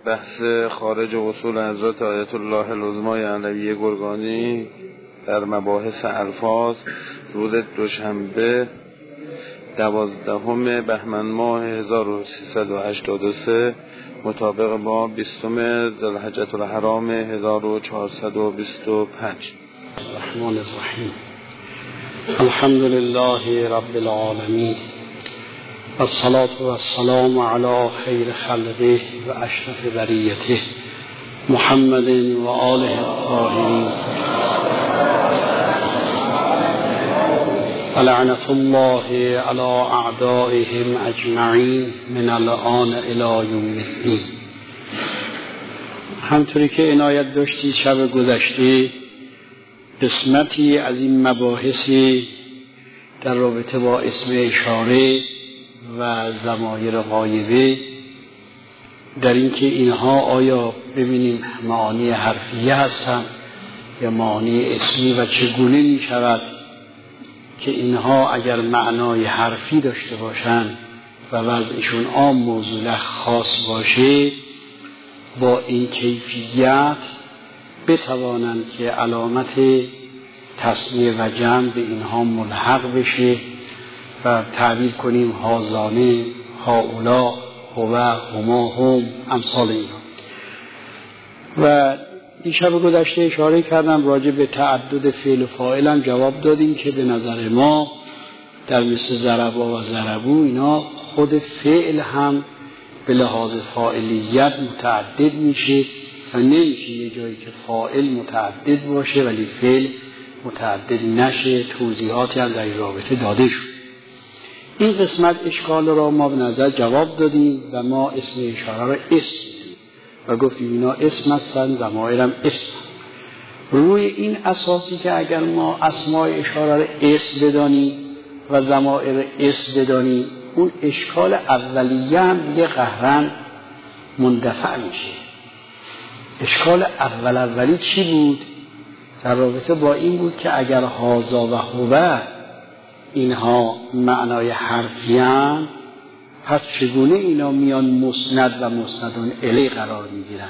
بحث خارج اصول حضرت آیت الله العظمی علویه گرگانی در مباحث الفاظ روز دوشنبه 12 بهمن ماه 1383 مطابق با 20 ذوالحجة الحرام 1425. الرحمن الرحیم. الحمد لله رب العالمین والصلاة والسلام على خیر خلقه و اشرف بریته محمد و آله الطاهرین ولعنة الله على اعدائهم اجمعین من الآن الی یوم الدین. همطوری که عنایت داشتید شب گذشته قسمتی از این مباحثی در رابطه با اسم اشاره و ضمایر غایبه، در اینکه اینها آیا ببینیم معانی حرفیه هستند یا معانی اسمی و چگونه می شود که اینها اگر معنای حرفی داشته باشند و وضعشون عام موضوع خاص باشه با این کیفیت بتوانند که علامت تسمیه و جمع به اینها ملحق بشه و تعبیر کنیم هازانه، هاولا، هو، هما، هم، امثال اینها. و این شب گذشته اشاره کردم راجع به تعدد فعل و فاعل هم جواب دادیم که به نظر ما در مثل ضربا و ضربو اینا خود فعل هم به لحاظ فاعلیت متعدد میشه و نمیشه یه جایی که فاعل متعدد باشه ولی فعل متعدد نشه. توضیحاتی هم در این رابطه داده شد. این قسمت اشکال را ما به نظر جواب دادیم و ما اسم اشاره را اسم دیدیم و گفتیم اینا اسم هستن، ضمائرم اسم. روی این اساسی که اگر ما اسماء اشاره را اسم بدانیم و ضمائر اسم بدانیم، اون اشکال اولیه هم دیگه قهرن مندفع میشه. اشکال اولی چی بود؟ در رابطه با این بود که اگر هازا و هوه اینها معنای حرفیان، پس چگونه اینا میان مسند و مسندون الی قرار میگیرن؟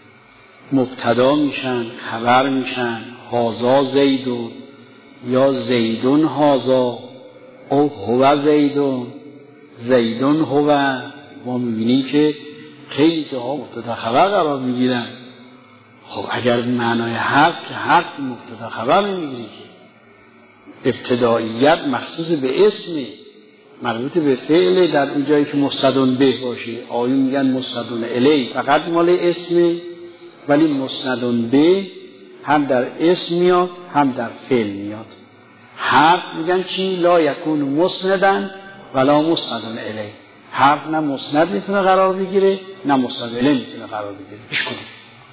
مبتدا میشن، خبر میشن. هازا زیدون یا زیدون هازا او هو زیدون، زیدون هو. ما میبینیم که خیلی جاها مبتدا خبر قرار میگیرن. خب اگر معنای حرف که حرف مبتدا خبر نمیگیره که ابتداییت مخصوص به اسم، مربوط به فعل در اون جایی که مستدون به باشه. آیون میگن مستدون الی فقط مال اسم، ولی مستدون به هم در اسم میاد هم در فعل میاد. حرف میگن چی؟ لا یکون مسندن ولا مستدون الی. حرف نه مسند میتونه قرار بگیره نه مستدون الی میتونه قرار بگیره. اش کنیم.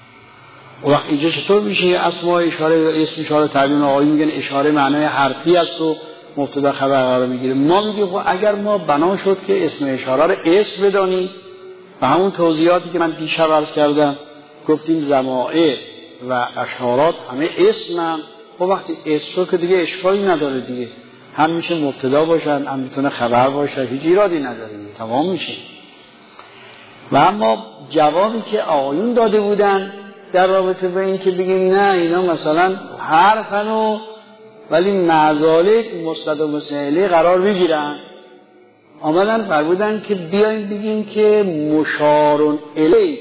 و وقت اینجا چطور میشه اسماء اشاره و اسم اشاره تعبیر آیون میگن اشاره معنای حرفی است و مبتدا خبر قرار میگیره. ما میگیم خب اگر ما بنا شد که اسم اشاره رو اسم بدانیم و همون توضیحاتی که من دیشب عرض کردم گفتیم ضمائر و اشارات همه اسمن، خب وقتی اسم شد که دیگه اشکالی نداره دیگه، هم میشه مبتدا باشن هم میتونه خبر باشه، هیچ ایرادی نداره، تمام میشه. و اما جوابی که آیون داده بودن در رابطه با این که بگیم نه اینا مثلا حرفن و ولی معزالک مستد و مسئله قرار بگیرن، آمدن فرمودن که بیایم بگیم که مشارون الی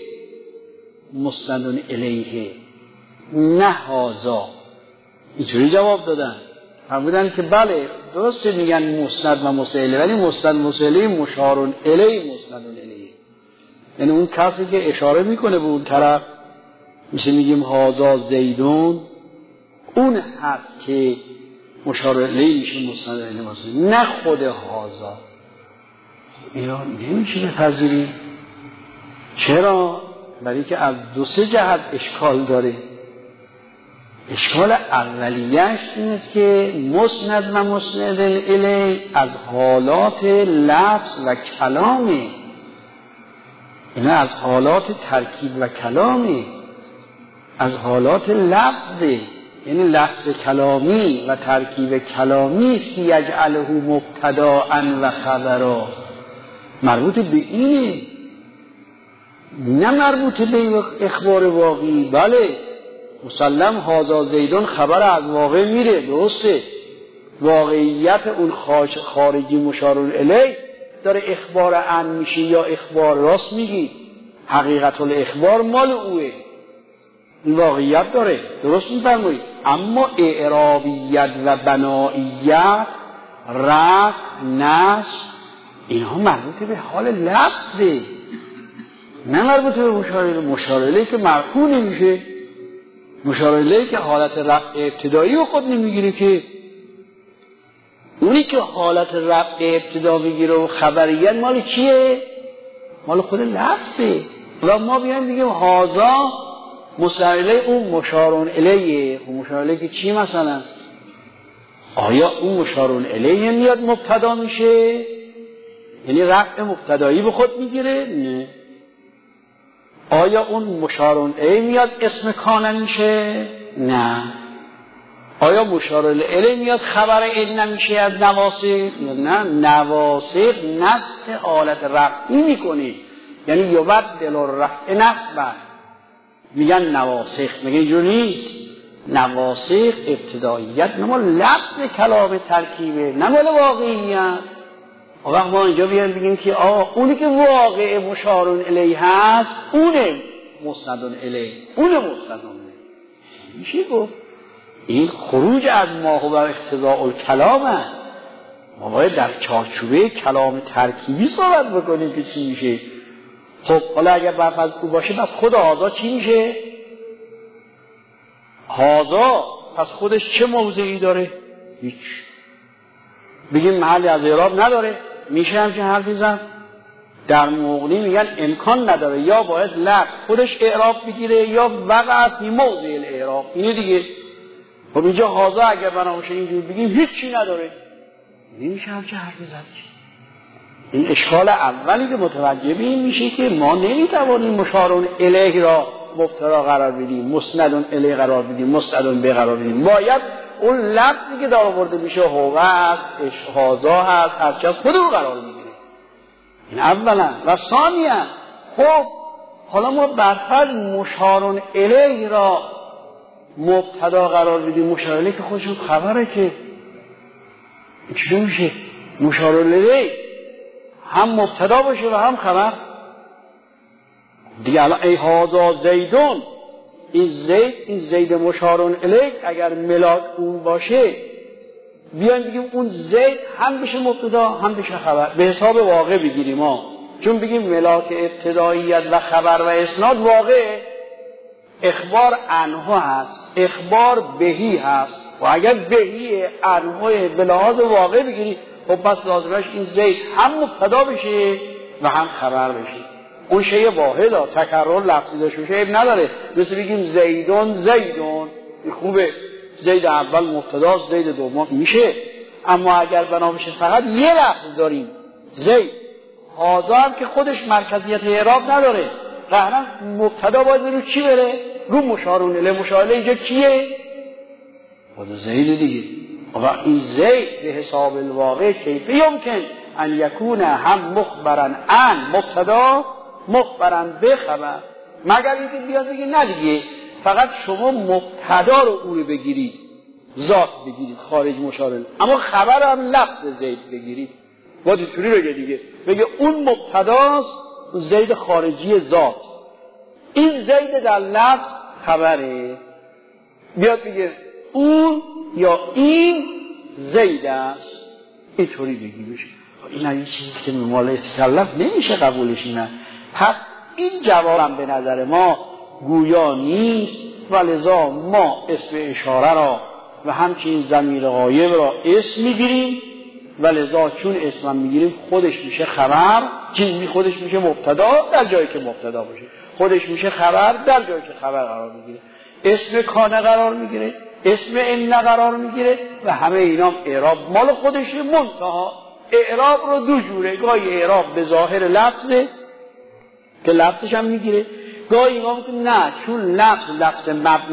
مستدون الیه نه هازا. اینجوری جواب دادن، فرمودن که بله درسته میگن مسند و مسئله، ولی مسند و مسئله مشارون الی مستدون الیه، یعنی اون کسی که اشاره میکنه به اون طرف، مثل میگیم هازا زیدون، اون هست که مشار الیه میشه مستند الیه مستند، نه خود هازا. اینا نمیشه بپذیریم. چرا؟ برای که از دو سه جهت اشکال داره. اشکال اولیش این است که مسند و مسند الیه از حالات لفظ و کلامی، اینا از حالات ترکیب و کلامی، از حالات لفظه، یعنی لفظ کلامی و ترکیب کلامی است که یجعله مبتداء و خبرا، مربوط به اینه. نه مربوط به اخبار واقعی. بله مسلم هذا زیدون خبر از واقع میره، درسته، واقعیت اون خارجی مشار الیه داره اخبار عن میشه یا اخبار راست میگی، حقیقت الاخبار مال اوه، واقعیت داره، درست میفرمایید. اما اعرابیت و بنائیت، رفع، نصب، اینها مربوط به حال لفظه، نه مربوط به مشار الیه که مرفوع نمیشه. مشار الیه که حالت رفع ابتدایی رو خود نمیگیره، که اونی که حالت رفع ابتدا میگیره و خبریت مال کیه؟ مال خود لفظه. و ما بیایم بگیم هازا مشار الیه، اون مشارون الیه. اون مشار الیه که چی مثلا؟ آیا اون مشارون الیه میاد مبتدا میشه؟ یعنی رفع مبتدایی به خود میگیره؟ نه. آیا اون مشارون الیه میاد اسم کانه میشه؟ نه. آیا مشار الیه میاد خبر این نمیشه از نواسخ؟ نه، نواسخ نسخ حالت رفعی میکنه، یعنی یبدل الرفع نسبا، میگن نواسخ. میگن اینجور نیست، نواسخ ابتداییت نمال لفظ کلام ترکیبه، نمال واقعیت. وقت ما اینجا بیان بگیم که اونی که واقع مشارون الیه هست اونه مسندون الیه، اونه مسندون الیه، میشه گفت این خروج از ما و اقتضاء الکلام هست. ما باید در چارچوبه کلام ترکیبی صحبت بکنیم که چی میشه. خب حالا اگر برفض او باشه پس خود هازا چی میشه؟ هازا پس خودش چه موضعی داره؟ هیچ. بگیم محلی از اعراب نداره، میشه همچین حرفی زد؟ در مغنی میگن امکان نداره، یا باید لفظ خودش اعراب بگیره یا وقع فی موضع الاعراب. اینه دیگه. خب اینجا هازا اگر بناباشه اینجور بگیم هیچی نداره، نمیشه همچین حرفی زد. این اشکال اولی که متوجه به این میشه که ما نمیتوانیم مشارون الیه را مبتدا قرار بدیم، مسندون الیه قرار بدیم، مسندون به قرار بدیم. باید اون لفظی که در آورده میشه هو هست، هازا هست، هرچی از خود رو قرار میگیره. این اولا. و ثانیا خب حالا ما برفرض مشارون الیه را مبتدا قرار بدیم، مشار الیه که خودشون خبره، که چطور میشه مشارون الیه هم مبتدا باشه و هم خبر دیگه؟ الان ای هازا زیدون، این زید مشارون الیه اگر ملاک اون باشه بیان بگیم اون زید هم بشه مبتدا هم بشه خبر، به حساب واقع بگیریم ما، چون بگیم ملاک ابتداییت و خبر و اسناد واقع اخبار عنه هست، اخبار بهی هست، و اگر بهی عنه به لحاظ واقع بگیری خب پس لازمش این زید هم مبتدا بشه و هم خبر بشه. اون شیء واحده، تکرار لفظی داشته باشه عیب نداره. مثل بگیم زیدون زیدون، این خوبه، زید اول مبتداست، زید دوم میشه. اما اگر بنا بشه فقط یه لفظ داریم زید، هازا هم که خودش مرکزیت اعراب نداره، قهرن مبتدا باید رو چی بره؟ رو مشارون الیه. مشار الیه اینجا کیه؟ خود زید دیگه. و این زید به حساب الواقع کیف یمکن ان یکون هم مخبرن ان مبتدا مخبرن به خبر، مگر اینکه بیاد بگه نه دیگه فقط شما مبتدا رو او رو بگیرید، ذات بگیرید خارج مشار الیه، اما خبر هم لفظ زید بگیرید. باید اینطوری بگه دیگه، بگه اون مبتداست، زید خارجی ذات، این زید در لفظ خبره. بیاد بگه اون یا این زید است، اینطوری بگی بشه. این یه چیزی که مال تکلف نمیشه قبولش. نه، پس این جوابم به نظر ما گویا نیست و لذا ما اسم اشاره را و همچنین ضمیر غایب را اسم میگیریم و لذا چون اسم میگیریم خودش میشه خبر، چیزی خودش میشه مبتدا در جایی که مبتدا باشه، خودش میشه خبر در جایی که خبر قرار میگیره، اسم کانه قرار میگیره، اسم ان قرار میگیره و همه اینا اعراب مال خودشه. منتها اعراب رو دو جوره، گاهی اعراب به ظاهر لفظه که لفظش هم میگیره، گاهی اینا میگه نه چون لفظ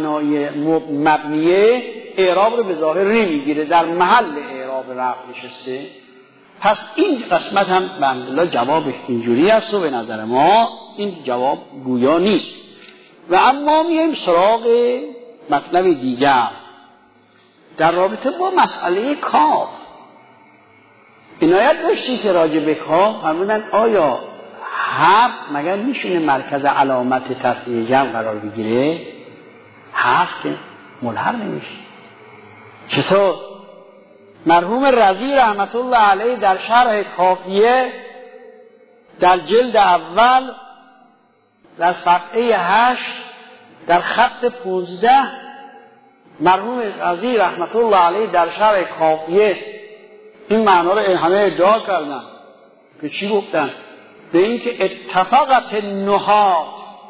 مبنیه اعراب رو به ظاهر نمیگیره، در محل اعراب رفع نشسته. پس این قسمت هم به الحمدلله جوابش اینجوری است و به نظر ما این جواب گویا نیست. و اما میایم سراغ مطلب دیگر در رابطه با مسئله کاف. عنایت داشتی که راجع به کاف فرمودن آیا حرف مگر میشونه مرکز علامت تصنیع جمع قرار بگیره؟ حرف که ملحق نمیشه. چطور؟ مرحوم رضی رحمت الله علیه در شرح کافیه در جلد اول در صفحه 8 در خط 15 مرحوم رضی رحمت الله علیه در شرح کافیه این معنا رو همه ادعا کردن که چی گفتن؟ به این که اتفاقت النحاة،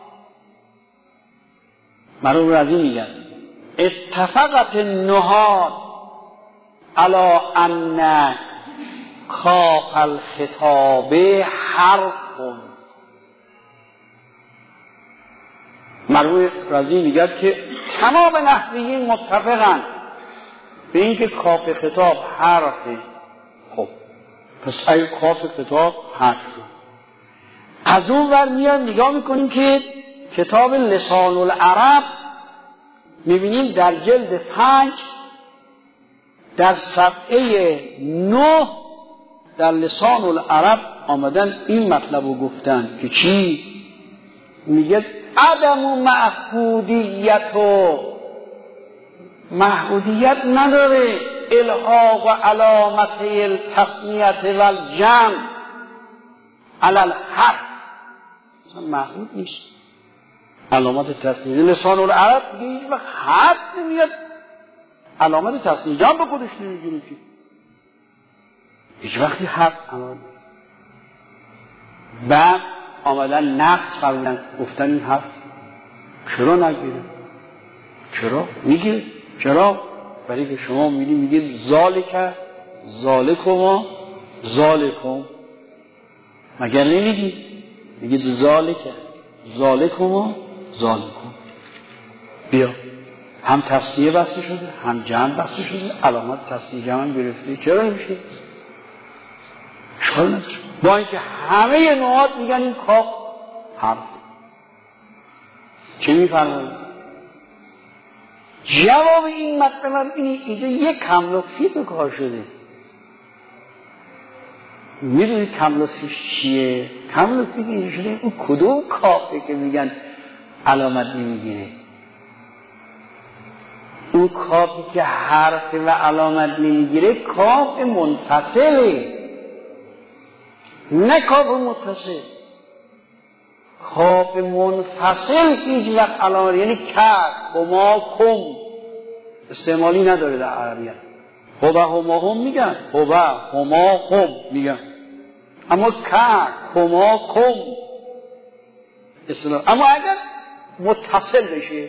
مرحوم رضی میگن اتفاقت النحاة علی ان کاف الخطاب حرف. مرحوم رضی میگه که تمام نحویین متفقن به این که کاف خطاب حرفه. خب پس اگه کاف خطاب حرفه، از اون ور میاد نگاه میکنیم که کتاب لسان العرب میبینیم در جلد 5 در صفحه 9 در لسان العرب آمدن این مطلب رو گفتن که چی؟ میگه عدم محبودیت نداره الحاق و علامت التسمیت و الجمع علی الحرف، اصلا محبود نیست علامت تسمیه. لسان العرب دیگه هیچ وقت حرف نمیاد علامت تسمیه جمع به خودش نمیگیره که هیچ وقتی حرف عمل. بعد آمدن نقص فرمودن گفتن این حرف چرا نگیره؟ چرا؟ میگه چرا؟ برای که شما میگید ذالک ذالکما ذالکم، مگر نمیگید؟ میگید ذالک ذالکما ذالکم. بیا هم تسنیه بسته شده هم جمع بسته شده، علامت تسنیه جمع گرفته، چرا نمیشه؟ اشکال نداره. با اینکه همه نوعات میگن این کاف حرف. چه میفرمایید؟ جواب این مطلب اینه یک کم لطفی به کار شده. میدونید کم لطفیش چیه؟ کم لطفی که اینجا شده اون کدوم کافه که میگن علامت نمیگیره؟ اون کافی که حرف و علامت نمیگیره کاف منفصله، نه کاف متصل. کاف منفصل هیچ وقت علامت، یعنی کر هما کم استعمالی نداره در عربیت. هوبه هما هم میگن، هوبه هما هم میگن، اما کر هما کم استعمال. اما اگر متصل بشه،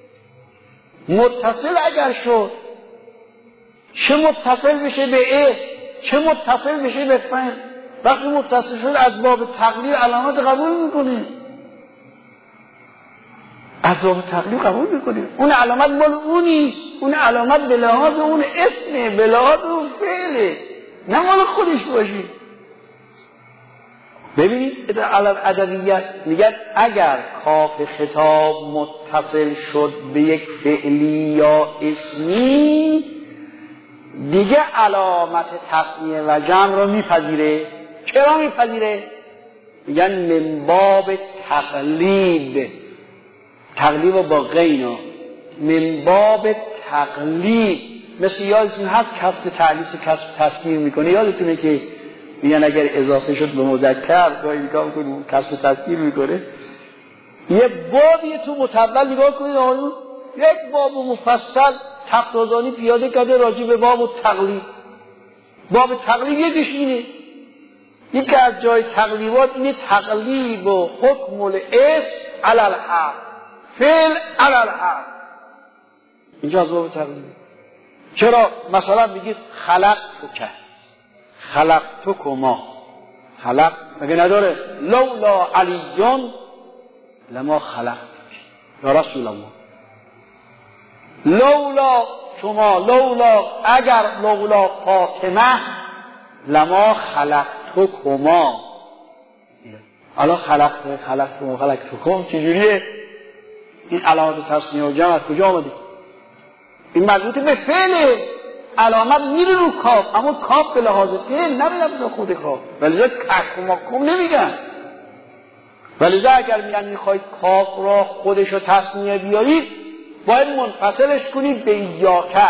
متصل اگر شد، چه متصل بشه به ا، چه متصل بشه به فعل، وقتی متصل شد از باب تقلیل علامت قبول میکنه، از باب تقلیل قبول میکنه. اون علامت مال اونیست، اون علامت به لحاظ اون اسمه، به لحاظ اون فعله، نه مال خودش باشه. ببینید علل ادبیت میگن اگر کاف خطاب متصل شد به یک فعلی یا اسمی دیگه علامت تثنیه و جمع رو میپذیره. چرا میپذیره؟ میگن من باب تقلید، تقلید با غینا، من باب تقلید. مثل یادتون هست کسب تعلیس کسب تسکیر میکنه، یادتونه که میگن اگر اضافه شد به مذکر گاهی نگاه کنید کسب تسکیر میکنه. یه بابی تو متول نگاه کنید آقایون، یک باب مفصل تقاضانی پیاده کرده راجع به باب تقلید. باب تقلید یکیش اینه، یکی از جای تقلیبات اینه تقلیب و حکم الاسم علی الحرف، فعل علی الحرف. اینجا از باب تقلید. چرا؟ مثلا میگید خلقتک، خلقتکما، خلق مگه نداره؟ لولا علیون لما خلقتک یا رسول الله. لولا شما، لولا اگر، لولا فاطمه لما خلقتکما. الان خلقتکم چجوریه؟ این علامت تصنیه و جمع از کجا آمده؟ این مربوط به فعله، علامت میره رو کاف، اما کاف به لحاظ فعل نمیره به خود کاف، ولذا کم نمیگن. ولذا اگر میگن میخواید کاف را خودشو تصنیه بیارید باید منفصلش کنید به ایاکه،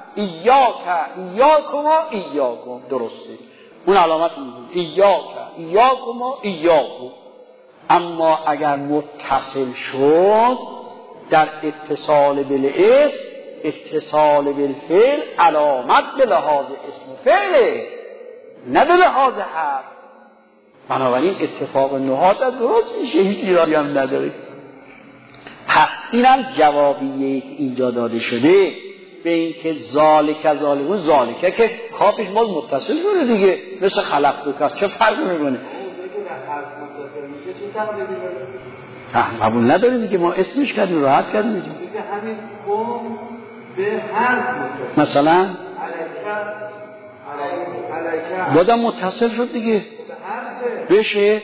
ایاکما ایاکم، درسته اون علامت میگه ایاکما ایاکم. اما اگر متصل شد در اتصال بالاسم، اتصال بالفعل، علامت به لحاظ اسم فعله نه به لحاظ حرف. بنابراین اتفاق نهاد درست میشه، هیچ ایرادی هم نداره. پس اینم جوابیه اینجا داده شده به این که ذالکه که کافش باز متصل شده دیگه، مثل خلقتک، چه فرقی میکنه؟ قبول نداره دیگه، ما اسمش کردیم راحت کردیم دیگه. همین قوم به حرف مثلا بادم متصل شد دیگه بشه.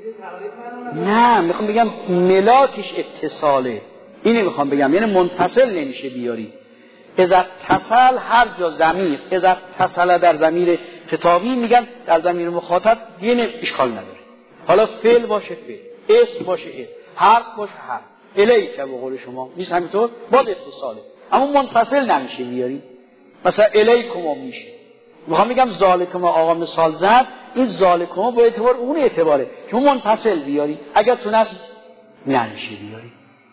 نه میخوام بگم ملاکش اتصاله، اینه میخوام بگم، یعنی منفصل نمیشه بیاری. اذا اتصل هر جا ضمیر، اذا اتصل در ضمیر خطابی میگن در ضمیر مخاطب دیگه اشکال نداره، حالا فعل باشه فعل، اسم باشه اسم، حرف باشه حرف، الیک به قول شما نیست همینطور، باز اتصاله اما منفصل نمیشه بیاری. مثلا الیکما میشه، میخوام بگم ذالکما آقا مثال زد، این ذالکما با اعتبار اون اعتباره چون منفصل بیاری، اگر تونست نمیشه بیاری.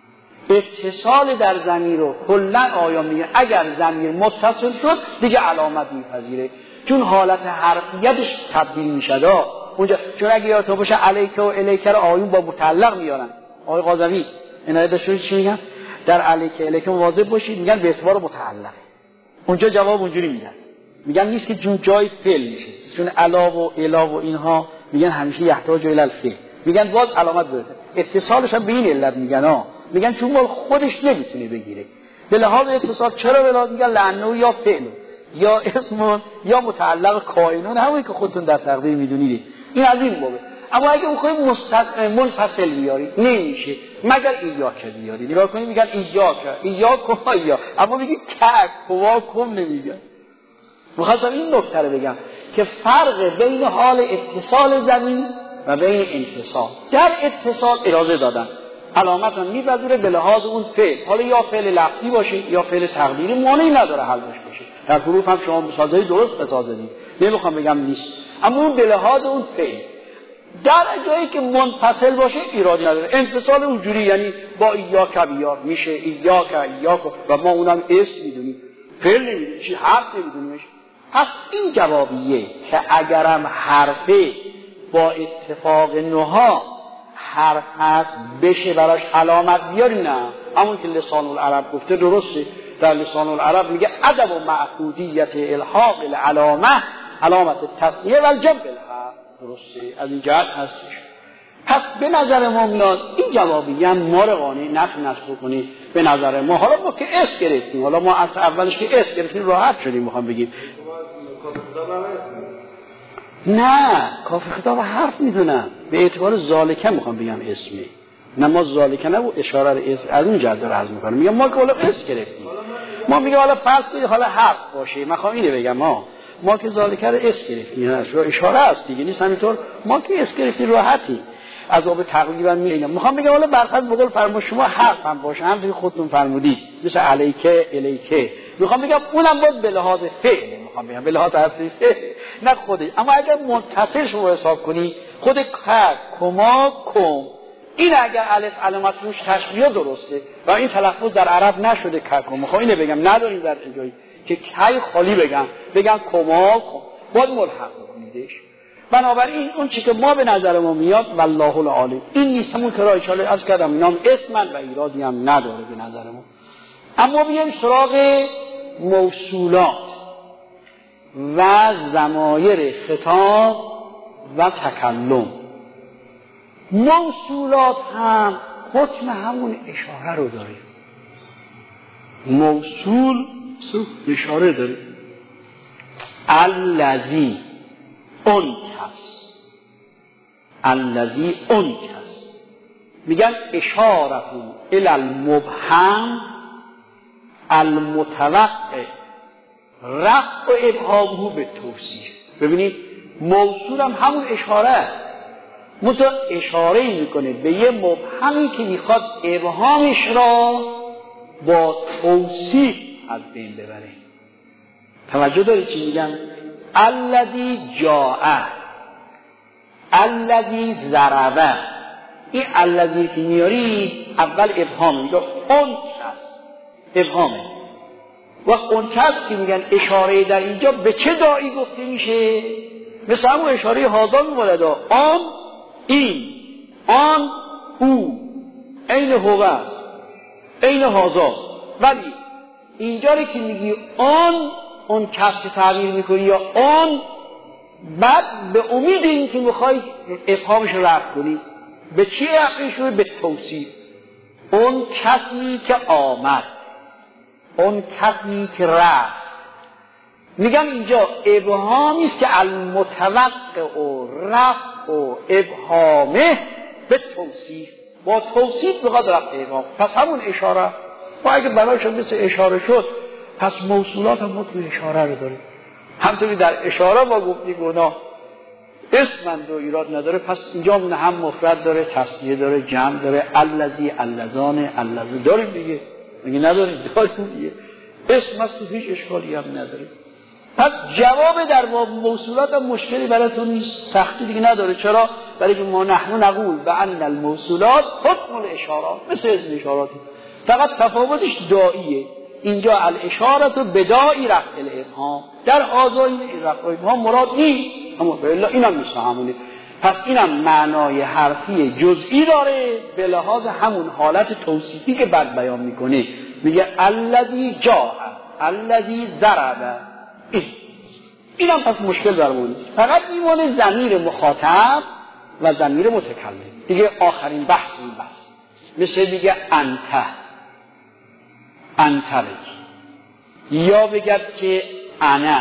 اتصال در ضمیر رو کلا آیا میگه اگر ضمیر متصل شد دیگه علامت میپذیره، چون حالت حرفیتش تبدیل میشه اونجا. چون اگه یادتون باشه علیک و الیک رو آیون با متعلق میارن، آقای قاضوی عنایت داشته چی میگن؟ در علیک الیک مواظب باشید، میگن به اعتبار متعلق. اونجا جواب اونجوری میگن نیست که جون جای فعل میشه، چون علا و الا و اینها میگن همیشه یحتاج الی الفعل، میگن باز علامت بده. اتصالش هم به این علت میگن چون مال خودش نمیتونه بگیره به لحاظ اتصال. چرا به لحاظ میگن لانه یا فعل یا اسم یا متعلق کائنون، همونی که خودتون در تقدیر میدونید، این از این بابه. اما اگه بخواید منفصل بیاری نمیشه مگر ایاک بیاری. نگاه کنید میگن ایاکم، اما میگه کواکم نمیگن. میخواستم این نکته رو بگم که فرق بین حال اتصال زمین و بین انفصال. در اتصال اجازه دادن علامت رو میپذیره به لحاظ اون فعل، حالا یا فعل لفظی باشه یا فعل تقدیری، مانعی نداره حلش باشه. در حروف هم شما مثالای درست بسازید، نمیخوام بگم نیست، اما اون به لحاظ اون فعل. در جایی که منفصل باشه ایرادی نداره. انفصال اونجوری یعنی با ایاک بیار میشه ایاک و ما اونم اسم میدونیم، فعل نمیدونیم، چی حرف نمیدونیمش. پس این جوابیه که اگرم حرفه با اتفاق نها حرف هست بشه براش علامت بیاری، نه همون که لسان العرب گفته درسته. در لسان العرب میگه ادب و معقودیت الحاق العلامه علامت تصنیه و الجمع بالحرف، درسته از این جهت هستش. پس به نظر ما میاد این جوابیه هم ما رو قانع نتونست بکنی به نظر ما. حالا ما که اس گرفتیم، حالا ما اصلا اولش که اس گرفتیم راحت شدیم. میخوام بگیم نه کاف خطاب حرف میدونم به اعتبار ذالکه، میخوام بگم اسمی، نه ما ذالکه نه و اشاره رو اسم از اون جهت عرض میکنم. میگم ما که حالا اس گرفتیم، ما میگم حالا فرض کنید حالا حرف باشه، میخوام اینو بگم ما که ذالکه رو اس گرفتیم، اشاره است دیگه، نیست همینطور. ما که اس گرفتیم راحتی از آب تقریبا میگم. میخوام بگم حالا برخلاف بقول فرمود شما حرف هم باشه، همونطوری خودتون فرمودید مثل علیکه الیکه، میخوام بگم اونم باز به لحاظ فعل، میخوام بگم به لحاظ حرفی نه خودی. اما اگر متصل شما حساب کنی خود کما کم، این اگر الف علامت روش تشبیه درسته و این تلفظ در عرب نشده کم. میخوام اینو بگم نداریم در جایی که کی خالی بگم کما کم، باید ملحق کنیدش. بنابراین اون چی که ما به نظر ما میاد والله العالم این نیست، همون که را اشاره عرض کردم اینام اسمن و ایرادی هم نداره به نظر ما. اما بیایم سراغ موصولات و ضمایر خطاب و تکلم. موصولات هم حکم همون اشاره رو داره. موصول اشاره داره. الذی اون کس، الذی اون کس، میگن اشارتون الی المبهم المتوقع رفع و ابهامه به توصیف. ببینید موصول هم همون اشاره است، متو اشاره میکنه به یه مبهمی که میخواد ابهامش را با توصیف از بین ببره. توجه داری چی میگم؟ الذی جاء، الذی ضرب، این الذی که میاری اول ابهام، میگه اون کس ابهامه. و اون کس که میگن اشاره در اینجا به چه داعی گفته میشه؟ مثل همون اشاره هازا میمارد، آن این، آن او، این هوه، این هازا. ولی اینجا رو که میگی آن، اون کس که تعبیر میکنی یا آن، بعد به امید این که میخوای افهامش رو رفع کنی به چی رفعش رو؟ به توصیف. اون کسی که آمد، اون کسی که رفت. میگن اینجا ابهامی است که المتوقع و رفع و ابهامه به توصیف، با توصیف بخواد رفع ابهام. پس همون اشاره و اگه بناشون مثل اشاره شد، پس موصولات هم تو اشاره رو داره. همطوری در اشاره ما گفتی گناه اسمند و ایراد نداره، پس اینجا هم مفرد داره، تثنیه داره، جمع داره. الذی، اللذان، اللذی داریم دیگه، میگه نداریم، داریم دیگه. اسم هست و هیچ اشکالی هم نداره. پس جواب در موصولات هم مشکلی براتون نیست، سختی دیگه نداره. چرا؟ برای که ما نحن نقول بأن الموصولات حکم الاشارات، مثل اسم اشاراتی، فقط تفاوتش دائیه. اینجا الاشارت بدائی رفع الابهام، در آزاین رفع الابهام مراد نیست، اما بالله اینم میشه همونه. پس اینم معنای حرفی جزئی داره به لحاظ همون حالت توصیفی که بعد بیان میکنه. میگه الذی جاء، الذی ضرب، اینم پس مشکل برمون نیست، فقط میمونه ضمیر مخاطب و ضمیر متکلم دیگه. آخرین بحث این بحث مثل میگه انت، انترج، یا بگد که انا،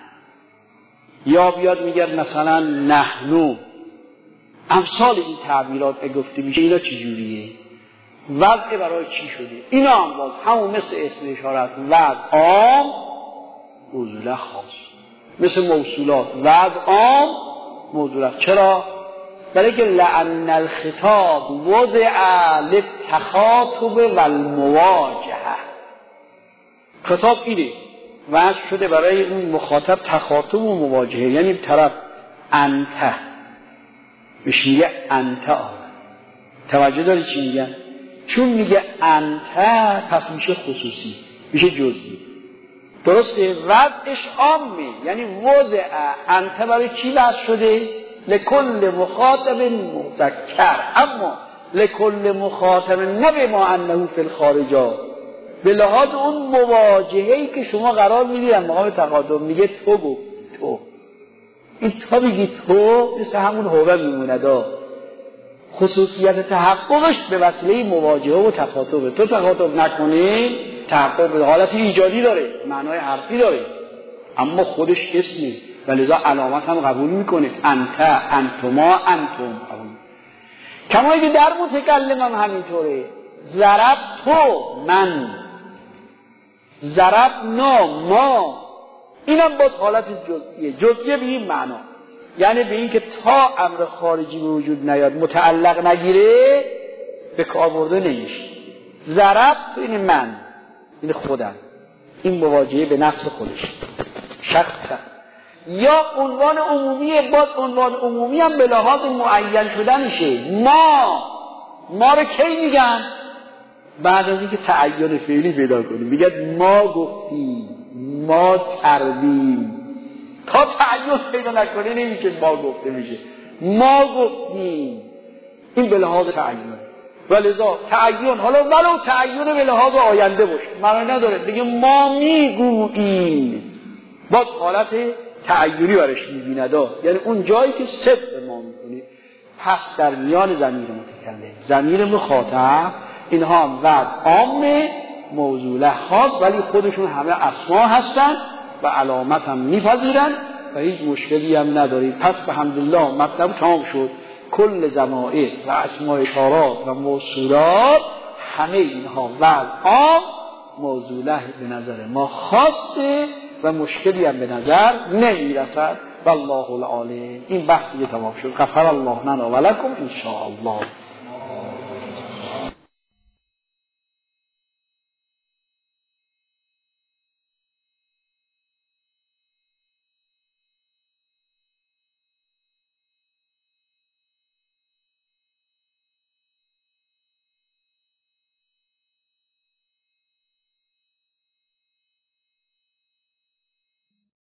یا بیاد میگد مثلا نحنو. امثال این تعبیرات گفته میشه. اینا چی جوریه؟ وضع برای چی شده؟ اینا هم باز همون مثل اسم اشاره است، وضع عام موضوع خاص، مثل موصولات وضع عام موضوع. چرا؟ برای که لأن الخطاب وضع للتخاطب والمواجهه. خطاب اینه وضع شده برای اون مخاطب تخاطب و مواجهه، یعنی طرف انت بهش میگه انت آمد. توجه داری چی میگن؟ چون میگه انت پس میشه خصوصی، میشه جزئی. درسته؟ وضعش عامه، یعنی وضع انت برای چی وضع شده؟ لکل مخاطب مذکر، اما لکل مخاطب نه بما انه فی الخارجات، به لحاظ اون مواجهه‌ای که شما قرار میدید در مقام تقادم. میگه تو گفت تو، این تا بگی تو مثل همون هوه میمونده. خصوصیت تحققش به وسیله مواجهه و تخاطب. تو تخاطب نکنی تحقق به حالت ایجادی داره، معنای حرفی داره، اما خودش اسمه و لذا علامت هم قبول میکنه. انت، انتما، انتم قبول. کما که در متکلم هم همینطوره. ضرب تو، من، ضرب ما، اینم باز حالت جزئیه. جزئیه به این معنا، یعنی به این که تا امر خارجی به وجود نیاد، متعلق نگیره، به کار برده نمیشه. ضرب تو این من، این خودم، این مواجهه به نفس خودش شخصا. یا عنوان عمومی، باز عنوان عمومی هم به لحاظ معین شدنشه. ما رو کی میگن؟ بعد از اینکه تعین فعلی پیدا کنیم میگن ما گفتیم، ما کردیم. تا تعین پیدا نکنه نمیشه ما گفته میشه. ما گفتیم، این به لحاظ تعین. ولذا تعین، حالا ولو تعین به لحاظ آینده باشه معنی نداره، دیگه ما میگوییم، باز حالت تعیینی برش میبیند، یعنی اون جایی که صدق ما میکنی. پس در میان ضمیر متکلم، ضمیر مخاطب، اینها هم وضع عامه، موضوع خاص، ولی خودشون همه اسما هستن و علامت هم میپذیرن و هیچ مشکلی هم ندارید. پس به حمدالله مطلب تمام شد. کل ضمائر و اسماء اشارات و موصولات، همه اینها وضع عام موضوعه به نظر ما خاصه و مشکلی هم به نظر نمیرسد. والله العالم. این بحث دیگه تمام شد. غفر الله لنا و لکم ان شاء الله.